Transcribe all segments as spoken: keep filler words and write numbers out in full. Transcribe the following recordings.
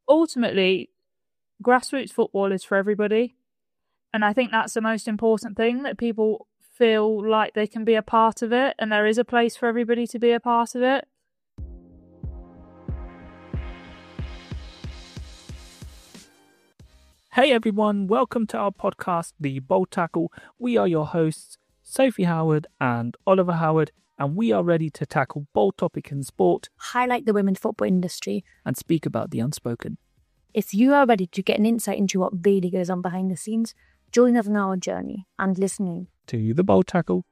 ultimately, grassroots football is for everybody. And I think that's the most important thing, that people feel like they can be a part of it, and there is a place for everybody to be a part of it. Hey everyone, welcome to our podcast, The Bold Tackle. We are your hosts, Sophie Howard and Oliver Howard, and we are ready to tackle bold topics in sport, highlight the women's football industry, and speak about the unspoken. If you are ready to get an insight into what really goes on behind the scenes, join us on our journey and listening to The Bold Tackle.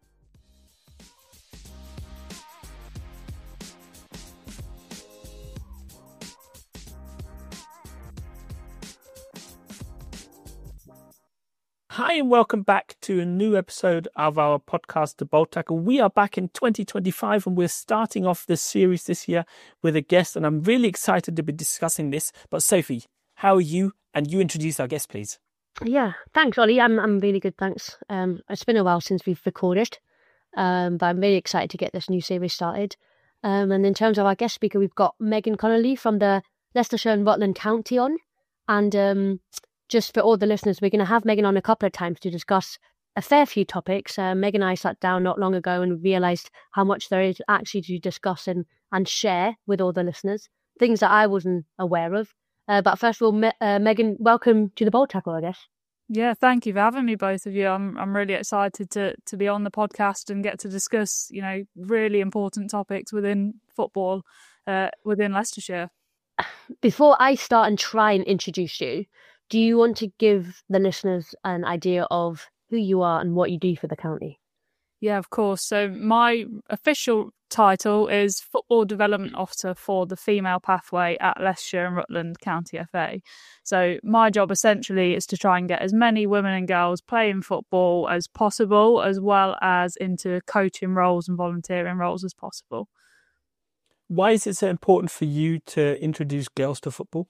Hi and welcome back to a new episode of our podcast, The Bold Tackle. We are back in twenty twenty-five and we're starting off this series this year with a guest, and I'm really excited to be discussing this. But Sophie, how are you? And you introduce our guest, please. Yeah, thanks, Ollie. I'm I'm really good, thanks. Um, it's been a while since we've recorded, um, but I'm really excited to get this new series started. Um, and in terms of our guest speaker, we've got Megan Connolly from the Leicestershire and Rutland County on, and um. Just for all the listeners, we're going to have Megan on a couple of times to discuss a fair few topics. Uh, Megan and I sat down not long ago and realised how much there is actually to discuss and, and share with all the listeners, things that I wasn't aware of. Uh, but first of all, Me- uh, Megan, welcome to the Bold Tackle, I guess. Yeah, thank you for having me, both of you. I'm I'm really excited to to be on the podcast and get to discuss, you know, really important topics within football, uh, within Leicestershire. Before I start and try and introduce you, do you want to give the listeners an idea of who you are and what you do for the county? Yeah, of course. So my official title is Football Development Officer for the Female Pathway at Leicestershire and Rutland County F A. So my job essentially is to try and get as many women and girls playing football as possible, as well as into coaching roles and volunteering roles as possible. Why is it so important for you to introduce girls to football?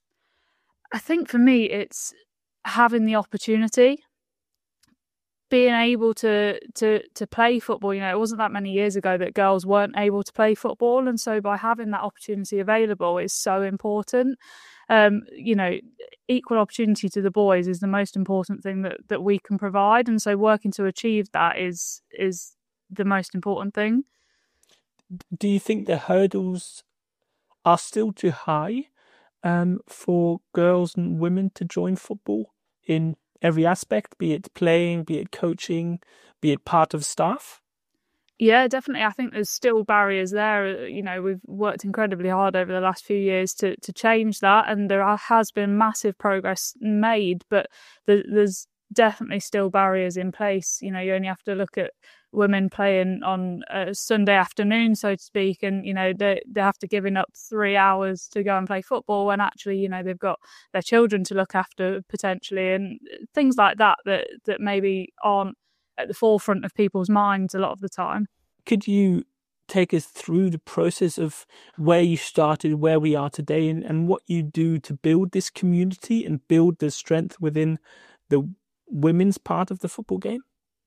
I think for me, it's having the opportunity, being able to, to to play football. You know, it wasn't that many years ago that girls weren't able to play football. And so by having that opportunity available is so important. Um, you know, equal opportunity to the boys is the most important thing that, that we can provide. And so working to achieve that is is the most important thing. Do you think the hurdles are still too high Um, for girls and women to join football in every aspect, be it playing, be it coaching, be it part of staff? Yeah, definitely. I think there's still barriers there. You know, we've worked incredibly hard over the last few years to, to change that, and there has been massive progress made, but there's definitely still barriers in place. You know, you only have to look at women playing on a Sunday afternoon, so to speak, and you know they they have to giving up three hours to go and play football when actually, you know, they've got their children to look after potentially, and things like that that that maybe aren't at the forefront of people's minds a lot of the time. Could you take us through the process of where you started, where we are today, and, and what you do to build this community and build the strength within the women's part of the football game?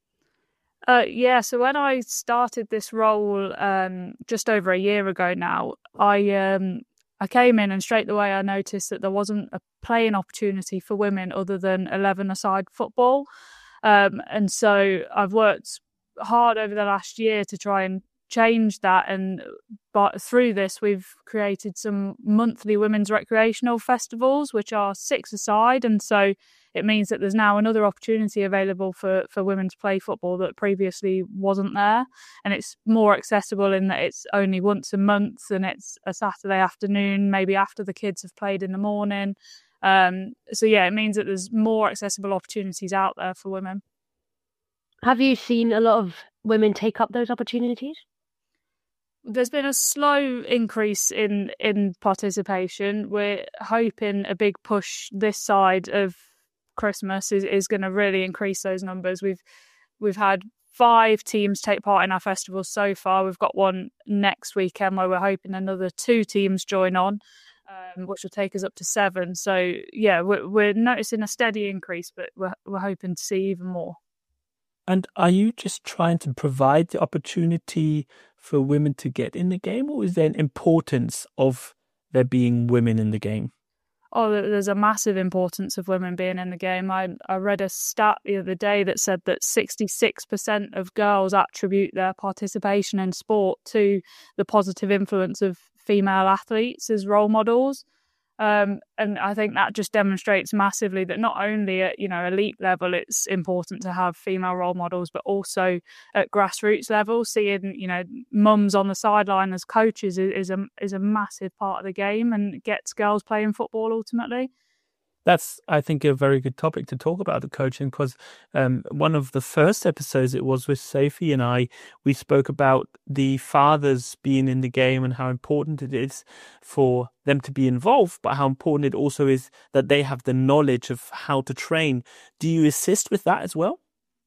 Uh, yeah, so when I started this role um, just over a year ago now, I um, I came in and straight away I noticed that there wasn't a playing opportunity for women other than eleven-a-side football. Um, and so I've worked hard over the last year to try and change that. And but through this, we've created some monthly women's recreational festivals, which are six-a-side. And so it means that there's now another opportunity available for, for women to play football that previously wasn't there. And it's more accessible in that it's only once a month and it's a Saturday afternoon, maybe after the kids have played in the morning. Um, so, yeah, it means that there's more accessible opportunities out there for women. Have you seen a lot of women take up those opportunities? There's been a slow increase in, in participation. We're hoping a big push this side of Christmas is, is going to really increase those numbers. We've we've had five teams take part in our festival so far. We've got one next weekend where we're hoping another two teams join on, um, which will take us up to seven. So yeah, we're, we're noticing a steady increase, but we're we're hoping to see even more. And are you just trying to provide the opportunity for women to get in the game, or is there an importance of there being women in the game? Oh, there's a massive importance of women being in the game. I, I read a stat the other day that said that sixty-six percent of girls attribute their participation in sport to the positive influence of female athletes as role models. Um, and I think that just demonstrates massively that not only at, you know, elite level, it's important to have female role models, but also at grassroots level, seeing, you know, mums on the sideline as coaches is, is a is a massive part of the game and gets girls playing football ultimately. That's, I think, a very good topic to talk about, the coaching, because um, one of the first episodes it was with Sophie and I, we spoke about the fathers being in the game and how important it is for them to be involved, but how important it also is that they have the knowledge of how to train. Do you assist with that as well?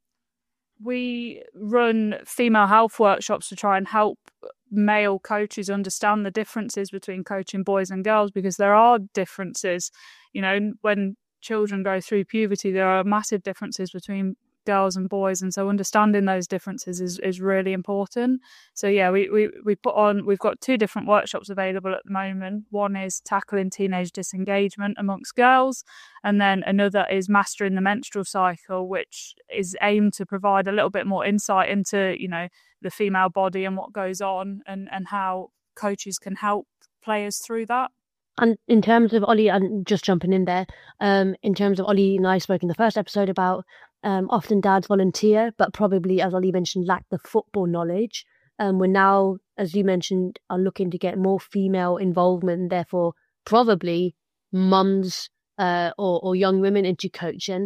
We run female health workshops to try and help male coaches understand the differences between coaching boys and girls, because there are differences. You know, when children go through puberty, there are massive differences between girls and boys, and so understanding those differences is, is really important. So yeah, we, we, we put on, we've got two different workshops available at the moment. One is tackling teenage disengagement amongst girls, and then another is mastering the menstrual cycle, which is aimed to provide a little bit more insight into, you know, the female body and what goes on, and, and how coaches can help players through that. And in terms of Ollie, and just jumping in there, um, in terms of Ollie and I spoke in the first episode about um, often dads volunteer, but probably, as Ollie mentioned, lack the football knowledge. Um, we're now, as you mentioned, are looking to get more female involvement, and therefore probably mums uh, or, or young women into coaching.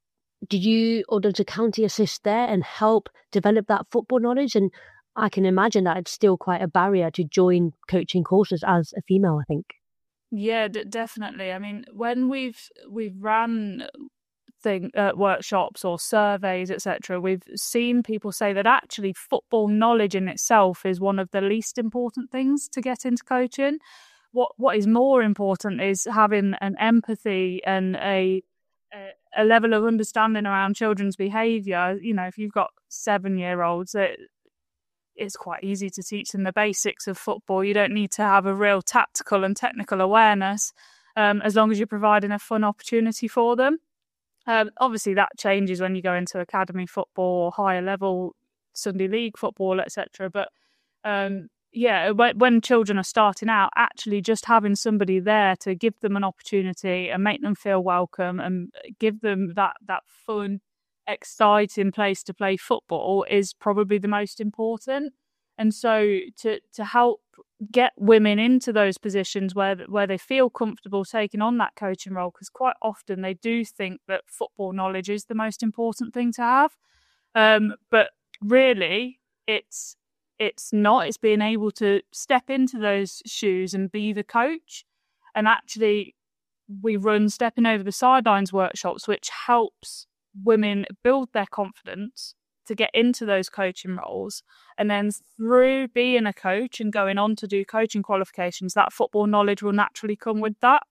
Did you, or does the county assist there and help develop that football knowledge? And I can imagine that it's still quite a barrier to join coaching courses as a female, I think. Yeah, d- definitely. I mean, when we've we've ran thing uh, workshops or surveys, et cetera, we've seen people say that actually football knowledge in itself is one of the least important things to get into coaching. What what is more important is having an empathy and a a, a level of understanding around children's behaviour. You know, if you've got seven year olds, it, it's quite easy to teach them the basics of football. You don't need to have a real tactical and technical awareness, um, as long as you're providing a fun opportunity for them. Um, obviously, that changes when you go into academy football or higher level Sunday league football, et cetera. But um, yeah, when, when children are starting out, actually just having somebody there to give them an opportunity and make them feel welcome and give them that that fun, exciting place to play football is probably the most important. And so to to help get women into those positions where where they feel comfortable taking on that coaching role, because quite often they do think that football knowledge is the most important thing to have, um, but really it's it's not. It's being able to step into those shoes and be the coach. And actually we run stepping over the sidelines workshops, which helps women build their confidence to get into those coaching roles, and then through being a coach and going on to do coaching qualifications, that football knowledge will naturally come with that.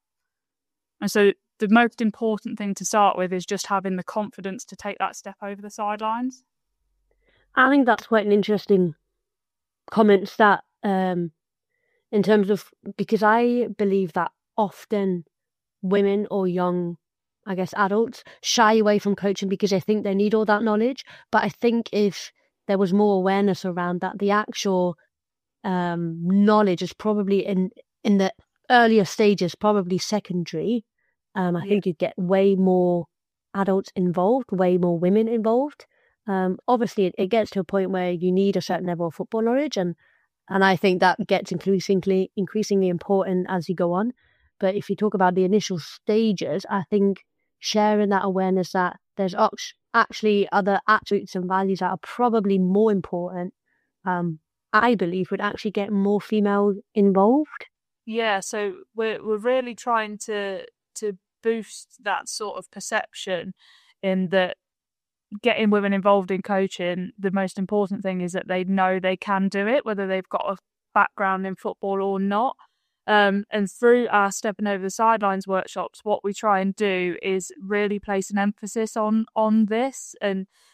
And so the most important thing to start with is just having the confidence to take that step over the sidelines. I think that's quite an interesting comment, that um in terms of, because I believe that often women or young, I guess, adults shy away from coaching because they think they need all that knowledge. But I think if there was more awareness around that, the actual um, knowledge is probably in, in the earlier stages, probably secondary. Um, I yeah. think you'd get way more adults involved, way more women involved. Um, obviously, it, it gets to a point where you need a certain level of football knowledge, and and I think that gets increasingly increasingly important as you go on. But if you talk about the initial stages, I think sharing that awareness that there's actually other attributes and values that are probably more important, um, I believe would actually get more female involved. Yeah, so we're we're really trying to to boost that sort of perception, in that getting women involved in coaching, the most important thing is that they know they can do it, whether they've got a background in football or not. Um, and through our Stepping Over the Sidelines workshops, what we try and do is really place an emphasis on on this and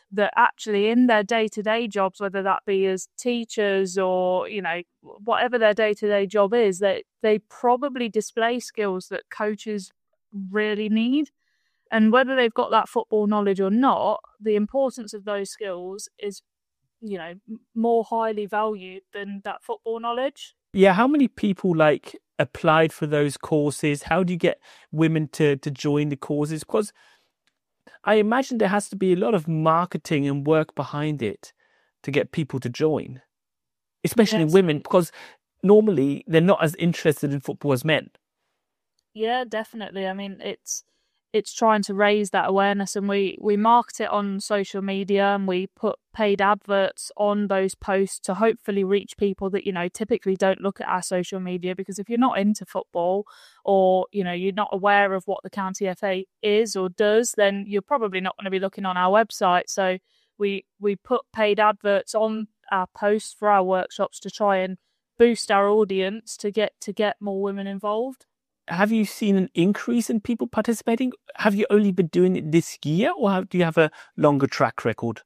that actually in their day-to-day jobs, whether that be as teachers or, you know, whatever their day-to-day job is, that they probably display skills that coaches really need. And whether they've got that football knowledge or not, the importance of those skills is, you know, more highly valued than that football knowledge. Yeah, how many people like applied for those courses? How do you get women to, to join the courses? Because I imagine there has to be a lot of marketing and work behind it to get people to join, especially Yes. women, because normally they're not as interested in football as men. Yeah, definitely. I mean, it's it's trying to raise that awareness, and we, we market it on social media, and we put paid adverts on those posts to hopefully reach people that, you know, typically don't look at our social media, because if you're not into football, or, you know, you're not aware of what the County F A is or does, then you're probably not going to be looking on our website. So we we put paid adverts on our posts for our workshops to try and boost our audience to get to get more women involved. Have you seen an increase in people participating? Have you only been doing it this year, or have, do you have a longer track record?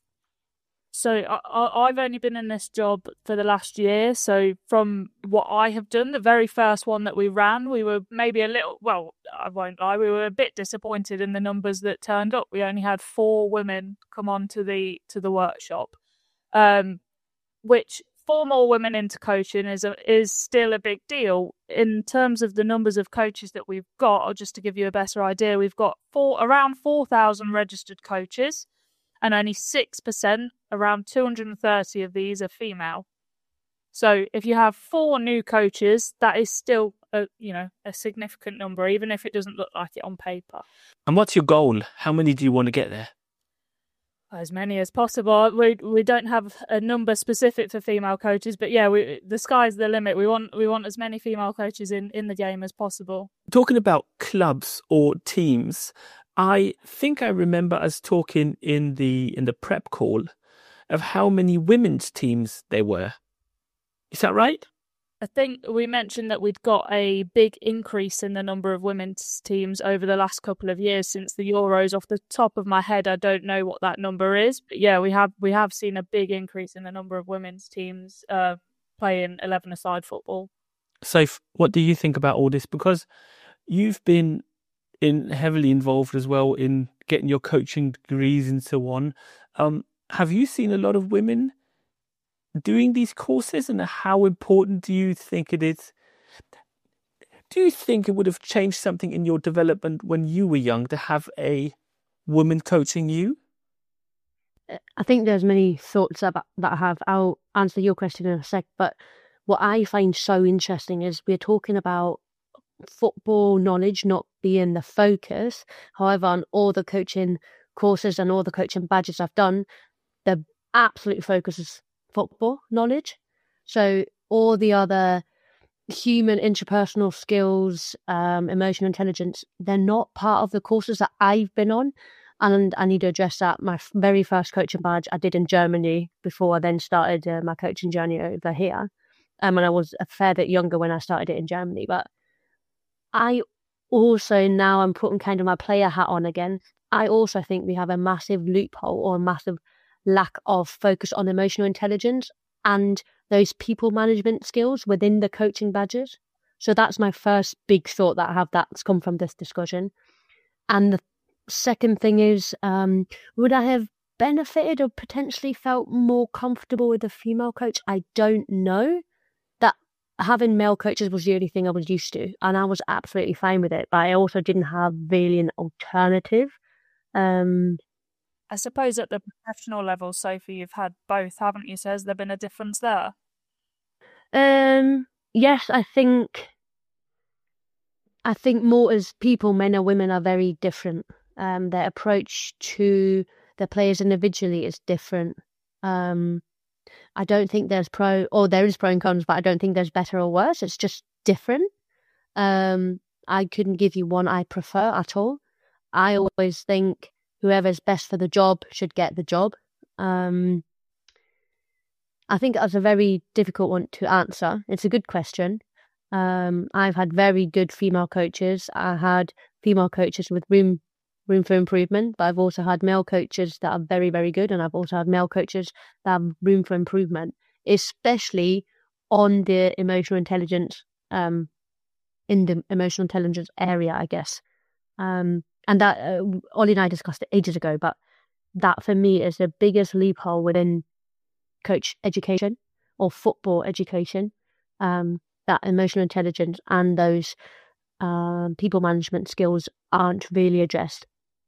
So I, I- I've only been in this job for the last year. So from what I have done, the very first one that we ran, we were maybe a little, well, I won't lie, we were a bit disappointed in the numbers that turned up. We only had four women come on to the to the workshop, um, which four more women into coaching is a, is still a big deal. In terms of the numbers of coaches that we've got, or just to give you a better idea, we've got four around four thousand registered coaches, and only six percent, around two hundred thirty of these, are female. So if you have four new coaches, that is still a, you know, a significant number, even if it doesn't look like it on paper. And what's your goal? How many do you want to get there? As many as possible. We we don't have a number specific for female coaches, but yeah, we, the sky's the limit. We want we want as many female coaches in, in the game as possible. Talking about clubs or teams, I think I remember us talking in the in the prep call of how many women's teams there were. Is that right? I think we mentioned that we'd got a big increase in the number of women's teams over the last couple of years since the Euros. Off the top of my head, I don't know what that number is, but yeah, we have we have seen a big increase in the number of women's teams uh, playing eleven-a-side football. So, what do you think about all this? Because you've been in heavily involved as well in getting your coaching degrees and so on. Um, have you seen a lot of women doing these courses, and how important do you think it is? Do you think it would have changed something in your development when you were young to have a woman coaching you? I think there's many thoughts about that I have. I'll answer your question in a sec, but what I find so interesting is we're talking about football knowledge not being the focus. However, on all the coaching courses and all the coaching badges I've done, the absolute focus is football knowledge. So all the other human interpersonal skills, um, emotional intelligence, they're not part of the courses that I've been on. And I need to address that. My very first coaching badge I did in Germany before I then started uh, my coaching journey over here. Um, and I was a fair bit younger when I started it in Germany. But I also, now I'm putting kind of my player hat on again, I also think we have a massive loophole or a massive lack of focus on emotional intelligence and those people management skills within the coaching badges. So that's my first big thought that I have that's come from this discussion. And the second thing is, um, would I have benefited or potentially felt more comfortable with a female coach? I don't know. That having male coaches was the only thing I was used to, and I was absolutely fine with it. But I also didn't have really an alternative. Um, I suppose at the professional level, Sophie, you've had both, haven't you? So has there been a difference there? Um, yes, I think. I think more as people, men and women are very different. Um, their approach to their players individually is different. Um, I don't think there's pro, or there is pro and cons, but I don't think there's better or worse. It's just different. Um, I couldn't give you one I prefer at all. I always think whoever's best for the job should get the job. Um, I think that's a very difficult one to answer. It's a good question. Um, I've had very good female coaches. I had female coaches with room room for improvement, but I've also had male coaches that are very, very good, and I've also had male coaches that have room for improvement, especially on the emotional intelligence, um, in the emotional intelligence area, I guess. Um, and that uh, Ollie and I discussed it ages ago, but that for me is the biggest loophole within coach education or football education. Um, that emotional intelligence and those um, people management skills aren't really addressed.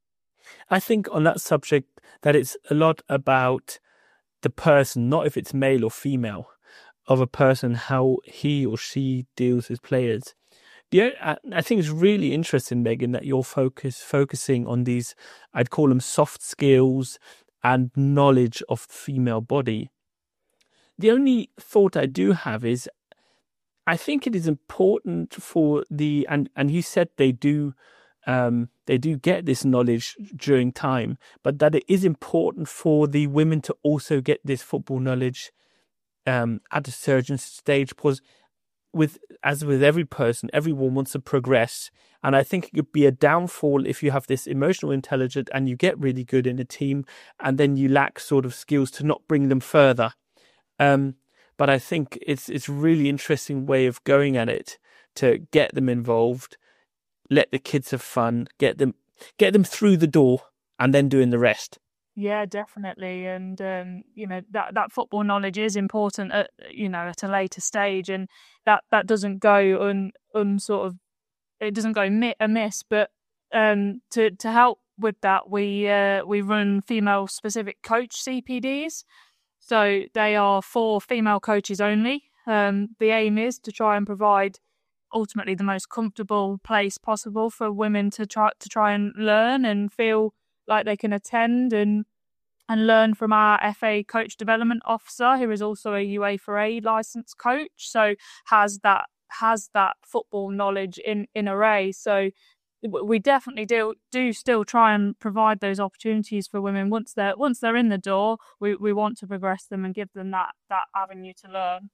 I think on that subject that it's a lot about the person, not if it's male or female, of a person, how he or she deals with players. Yeah, I think it's really interesting, Megan, that you're focus focusing on these, I'd call them soft skills and knowledge of the female body. The only thought I do have is, I think it is important for the, and, and you said they do, um, they do get this knowledge during time, but that it is important for the women to also get this football knowledge um, at a certain stage, because with as with every person, everyone wants to progress. And I think it could be a downfall if you have this emotional intelligence and you get really good in a team and then you lack sort of skills to not bring them further. Um, but I think it's it's a really interesting way of going at it, to get them involved, let the kids have fun, get them get them through the door, and then doing the rest. Yeah, definitely. And, um, you know, that, that football knowledge is important at, you know, at a later stage. And that, that doesn't go un, un sort of, it doesn't go mi- amiss. But um, to, to help with that, we, uh, we run female specific coach C P Ds. So they are for female coaches only. Um, the aim is to try and provide ultimately the most comfortable place possible for women to try to try and learn and feel like they can attend and and learn from our F A coach development officer, who is also a UEFA A licensed coach, so has that has that football knowledge in in array. So we definitely do do still try and provide those opportunities for women once they're once they're in the door. We we want to progress them and give them that that avenue to learn.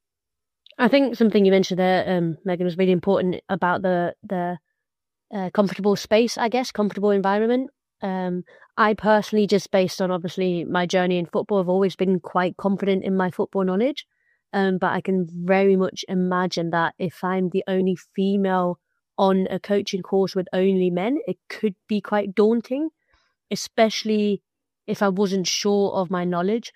I think something you mentioned there, um, Megan, was really important about the the uh, comfortable space, I guess, comfortable environment. Um, I personally, just based on obviously my journey in football, have always been quite confident in my football knowledge. Um, but I can very much imagine that if I'm the only female on a coaching course with only men, it could be quite daunting, especially if I wasn't sure of my knowledge.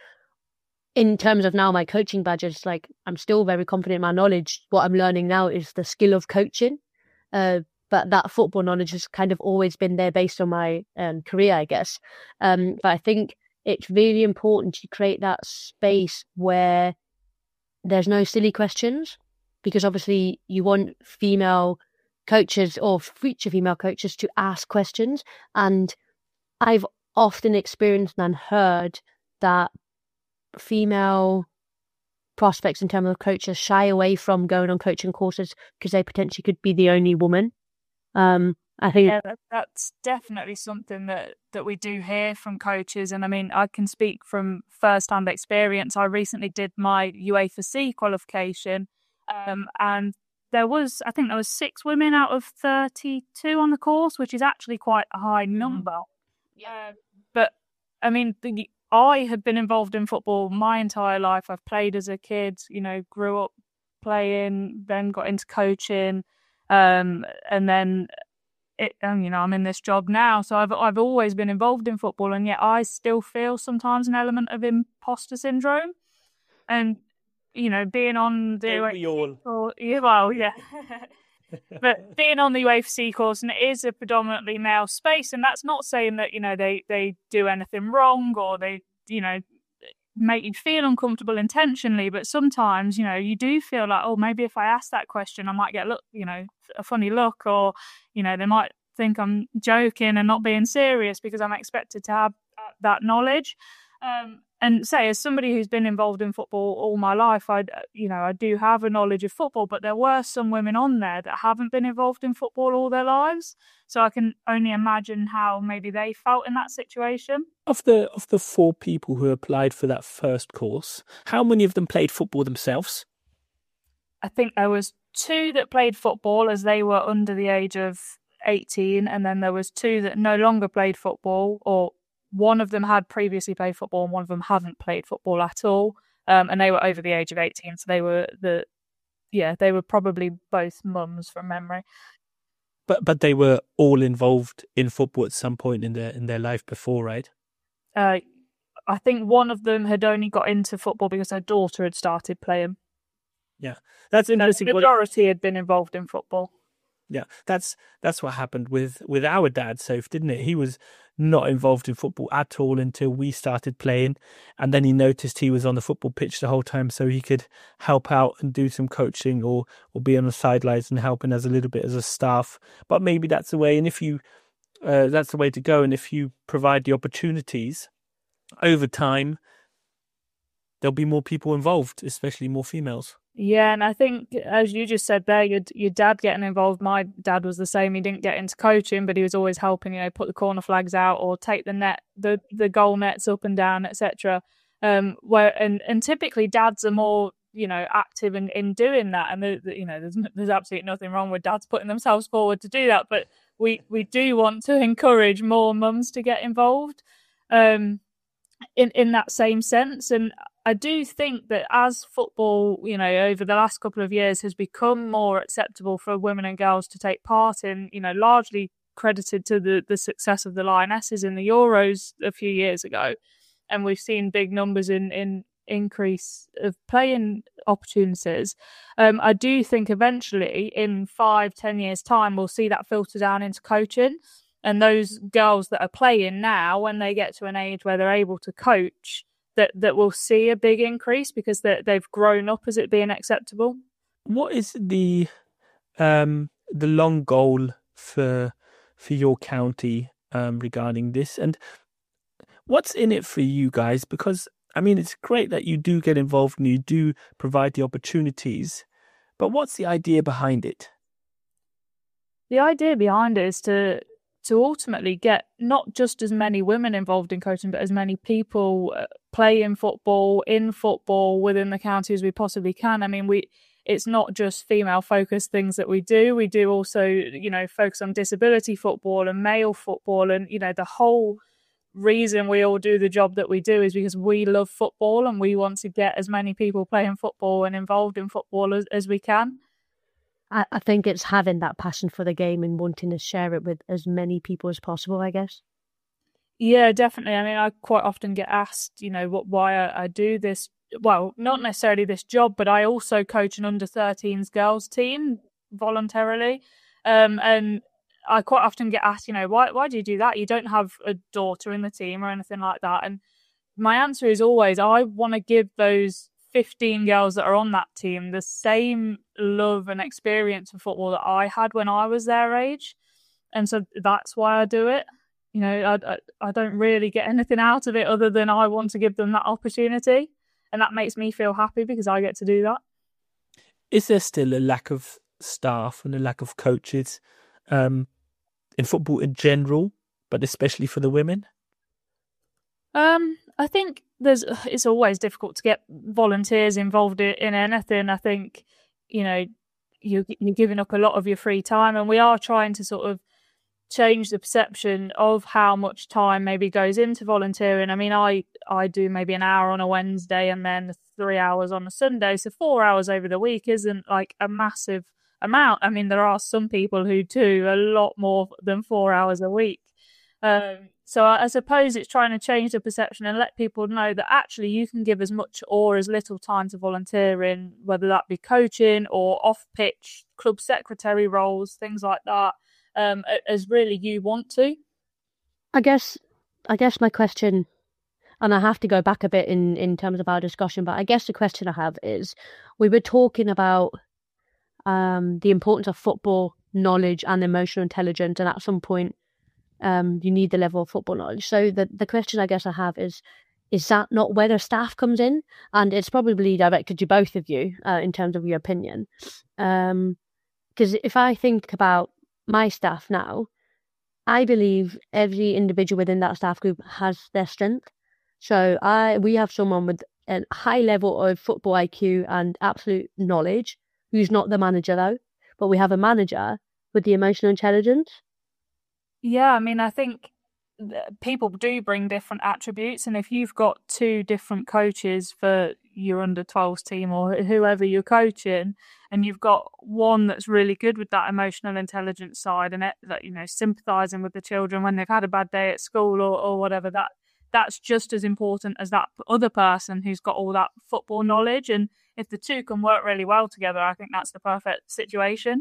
In terms of now my coaching badges, like I'm still very confident in my knowledge. What I'm learning now is the skill of coaching. Uh, But that football knowledge has kind of always been there based on my um, career, I guess. Um, but I think it's really important to create that space where there's no silly questions, because obviously you want female coaches or future female coaches to ask questions. And I've often experienced and heard that female prospects in terms of coaches shy away from going on coaching courses because they potentially could be the only woman. Um, I think yeah, that, that's definitely something that, that we do hear from coaches. And I mean, I can speak from first-hand experience. I recently did my UEFA C qualification, um, and there was, I think there was six women out of thirty-two on the course, which is actually quite a high number. Yeah. Uh, but I mean, the, I had been involved in football my entire life. I've played as a kid, you know, grew up playing, then got into coaching. Um, and then, it, um, you know, I'm in this job now, so I've I've always been involved in football, and yet I still feel sometimes an element of imposter syndrome. And you know, being on the we all, or, yeah, well, yeah, but being on the UEFA C course, and it is a predominantly male space, and that's not saying that you know they they do anything wrong or they you know. make you feel uncomfortable intentionally, but sometimes, you know, you do feel like, oh, maybe if I ask that question, I might get look, you know, a funny look, or, you know, they might think I'm joking and not being serious because I'm expected to have that knowledge. Um, and say, as somebody who's been involved in football all my life, I, you know, I do have a knowledge of football, but there were some women on there that haven't been involved in football all their lives. So I can only imagine how maybe they felt in that situation. Of the of the four people who applied for that first course, how many of them played football themselves? I think there was two that played football as they were under the age of eighteen, and then there was two that no longer played football, or one of them had previously played football and one of them hadn't played football at all, um, and they were over the age of eighteen, so they were the yeah they were probably both mums from memory. But but they were all involved in football at some point in their in their life before, right? Uh, I think one of them had only got into football because her daughter had started playing. Yeah, that's interesting. The majority had been involved in football. Yeah, that's that's what happened with, with our dad, Soph, didn't it? He was not involved in football at all until we started playing, and then he noticed he was on the football pitch the whole time, so he could help out and do some coaching or or be on the sidelines and helping us a little bit as a staff. But maybe that's the way, and if you uh, that's the way to go. And if you provide the opportunities over time, there'll be more people involved, especially more females. Yeah, and I think, as you just said there, your, your dad getting involved, my dad was the same. He didn't get into coaching, but he was always helping, you know, put the corner flags out or take the net, the, the goal nets up and down, et cetera. Um, where and, and typically dads are more, you know, active in, in doing that. And, the, the, you know, there's there's absolutely nothing wrong with dads putting themselves forward to do that. But we, we do want to encourage more mums to get involved um, in, in that same sense. And I do think that as football, you know, over the last couple of years has become more acceptable for women and girls to take part in, you know, largely credited to the, the success of the Lionesses in the Euros a few years ago. And we've seen big numbers in, in increase of playing opportunities. Um, I do think eventually in five, ten years time, we'll see that filter down into coaching. And those girls that are playing now, when they get to an age where they're able to coach, that that will see a big increase because they've grown up as it being acceptable. What is the um, the long goal for for your county um, regarding this, and what's in it for you guys? Because I mean, it's great that you do get involved and you do provide the opportunities, but what's the idea behind it? The idea behind it is to to ultimately get not just as many women involved in coaching, but as many people uh, playing football, in football, within the county as we possibly can. I mean, we it's not just female-focused things that we do. We do also, you know, focus on disability football and male football. And, you know, the whole reason we all do the job that we do is because we love football and we want to get as many people playing football and involved in football as, as we can. I think it's having that passion for the game and wanting to share it with as many people as possible, I guess. Yeah, definitely. I mean, I quite often get asked, you know, what why I, I do this. Well, not necessarily this job, but I also coach an under thirteens girls team voluntarily. Um, and I quite often get asked, you know, why why do you do that? You don't have a daughter in the team or anything like that. And my answer is always, I want to give those fifteen girls that are on that team the same love and experience of football that I had when I was their age, and so that's why I do it. You know, I, I I don't really get anything out of it other than I want to give them that opportunity, and that makes me feel happy because I get to do that. Is there still a lack of staff and a lack of coaches um, in football in general, but especially for the women? Um, I think there's. It's always difficult to get volunteers involved in anything. I think, you know, you're, you're giving up a lot of your free time, and we are trying to sort of change the perception of how much time maybe goes into volunteering. I mean, I I do maybe an hour on a Wednesday and then three hours on a Sunday, so four hours over the week isn't like a massive amount. I mean, there are some people who do a lot more than four hours a week. Um, so I suppose it's trying to change the perception and let people know that actually you can give as much or as little time to volunteering, whether that be coaching or off-pitch club secretary roles, things like that, um, as really you want to. I guess, I guess my question, and I have to go back a bit in, in terms of our discussion, but I guess the question I have is, we were talking about um, the importance of football knowledge and emotional intelligence, and at some point, Um, you need the level of football knowledge. So the, the question I guess I have is, is that not where the staff comes in? And it's probably directed to both of you uh, in terms of your opinion. Because um, if I think about my staff now, I believe every individual within that staff group has their strength. So I we have someone with a high level of football I Q and absolute knowledge, who's not the manager though, but we have a manager with the emotional intelligence. Yeah, I mean, I think people do bring different attributes, and if you've got two different coaches for your under twelves team or whoever you're coaching, and you've got one that's really good with that emotional intelligence side and it, that, you know, sympathizing with the children when they've had a bad day at school or, or whatever, that that's just as important as that other person who's got all that football knowledge. And if the two can work really well together, I think that's the perfect situation.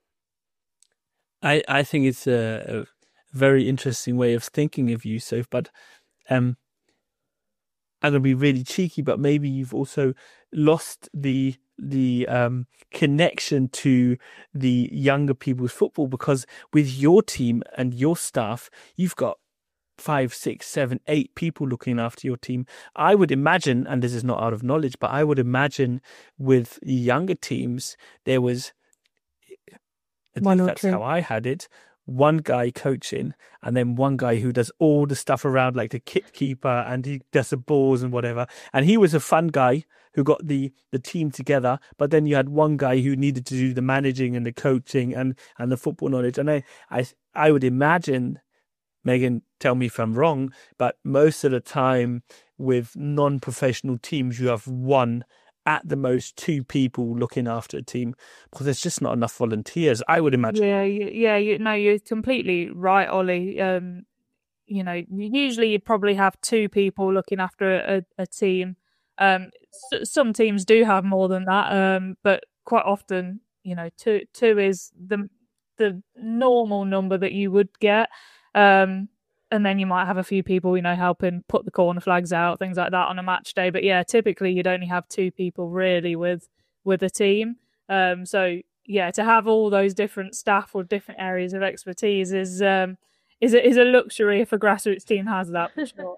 I, I think it's a, a very interesting way of thinking of you, Soph, but um, I'm going to be really cheeky, but maybe you've also lost the the um, connection to the younger people's football, because with your team and your staff, you've got five, six, seven, eight people looking after your team. I would imagine, and this is not out of knowledge, but I would imagine with younger teams, there was, at least that's how I had it, one guy coaching and then one guy who does all the stuff around, like the kit keeper, and he does the balls and whatever. And he was a fun guy who got the, the team together. But then you had one guy who needed to do the managing and the coaching and, and the football knowledge. And I, I, I would imagine, Megan, tell me if I'm wrong, but most of the time with non-professional teams, you have one, at the most two people looking after a team, because there's just not enough volunteers, I would imagine. Yeah, yeah, you, no, you're completely right, Ollie. Um, you know, usually you'd probably have two people looking after a, a team. Um, s- some teams do have more than that, um, but quite often, you know, two two is the the normal number that you would get. Um, and then you might have a few people, you know, helping put the corner flags out, things like that on a match day. But yeah, typically you'd only have two people really with with a team. Um, so yeah, to have all those different staff or different areas of expertise is um, is a, is a luxury if a grassroots team has that, for sure.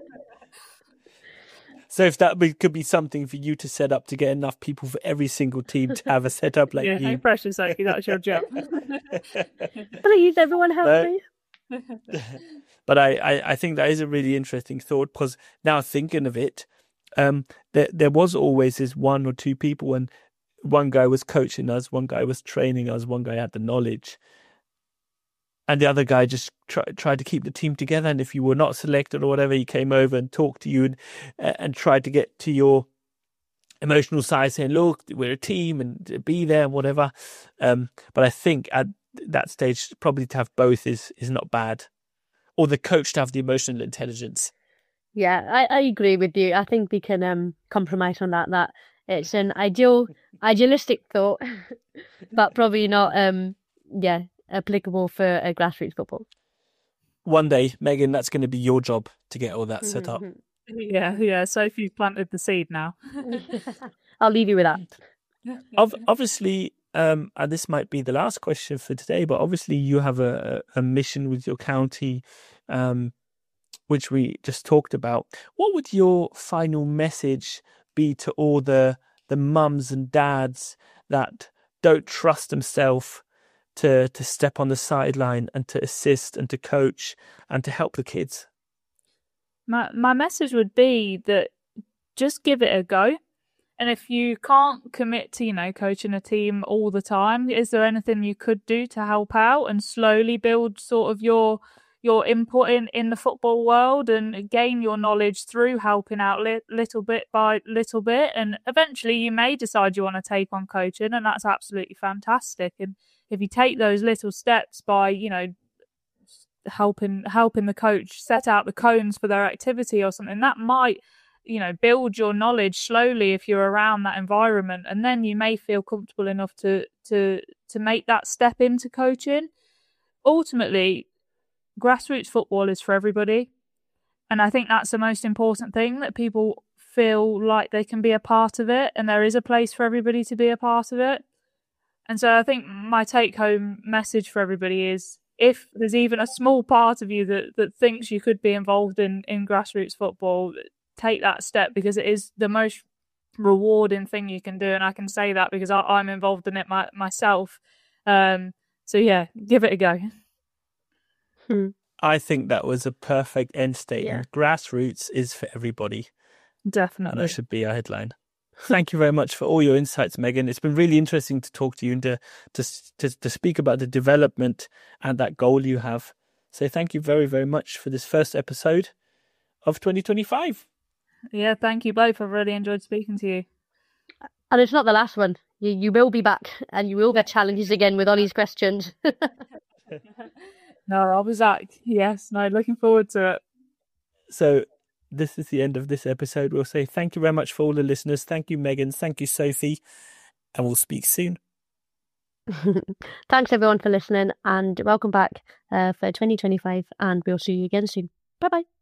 So if that be, could be something for you to set up, to get enough people for every single team to have a setup like yeah, you. No pressure, Sophie, that's your job. Please, everyone help No. me. But I, I, I think that is a really interesting thought, because now thinking of it, um, there there was always this one or two people, and one guy was coaching us, one guy was training us, one guy had the knowledge, and the other guy just try, tried to keep the team together. And if you were not selected or whatever, he came over and talked to you and and tried to get to your emotional side, saying, "Look, we're a team and be there and whatever." Um, but I think at that stage, probably to have both is is not bad. Or the coach to have the emotional intelligence. Yeah, I, I agree with you. I think we can um compromise on that. That it's an ideal, idealistic thought, but probably not um yeah applicable for a grassroots football. One day, Megan, that's going to be your job to get all that set up. Yeah, yeah. Sophie planted the seed now. I'll leave you with that. Ob- obviously, um, and this might be the last question for today, but obviously you have a, a mission with your county, um, which we just talked about. What would your final message be to all the the mums and dads that don't trust themselves to to step on the sideline and to assist and to coach and to help the kids? My my message would be that just give it a go. And if you can't commit to, you know, coaching a team all the time, is there anything you could do to help out and slowly build sort of your your input in, in the football world and gain your knowledge through helping out li- little bit by little bit? And eventually you may decide you want to take on coaching, and that's absolutely fantastic. And if you take those little steps by, you know, helping helping the coach set out the cones for their activity or something, that might, you know, build your knowledge slowly if you're around that environment, and then you may feel comfortable enough to to to make that step into coaching. Ultimately, grassroots football is for everybody, and I think that's the most important thing, that people feel like they can be a part of it, and there is a place for everybody to be a part of it. And so I think my take-home message for everybody is, if there's even a small part of you that, that thinks you could be involved in, in grassroots football, take that step, because it is the most rewarding thing you can do. And I can say that because I, I'm involved in it my, myself. Um, so yeah, give it a go. Hmm. I think that was a perfect end statement. Yeah. Grassroots is for everybody. And Definitely. that should be our headline. Thank you very much for all your insights, Megan. It's been really interesting to talk to you and to to to, to speak about the development and that goal you have. So thank you very, very much for this first episode of twenty twenty-five. Yeah, thank you both. I've really enjoyed speaking to you. And it's not the last one. You you will be back and you will get challenges again with Ollie's questions. No, I'll be back. Yes, no, looking forward to it. So this is the end of this episode. We'll say thank you very much for all the listeners. Thank you, Megan. Thank you, Sophie. And we'll speak soon. Thanks everyone for listening, and welcome back uh, for twenty twenty-five, and we'll see you again soon. Bye bye.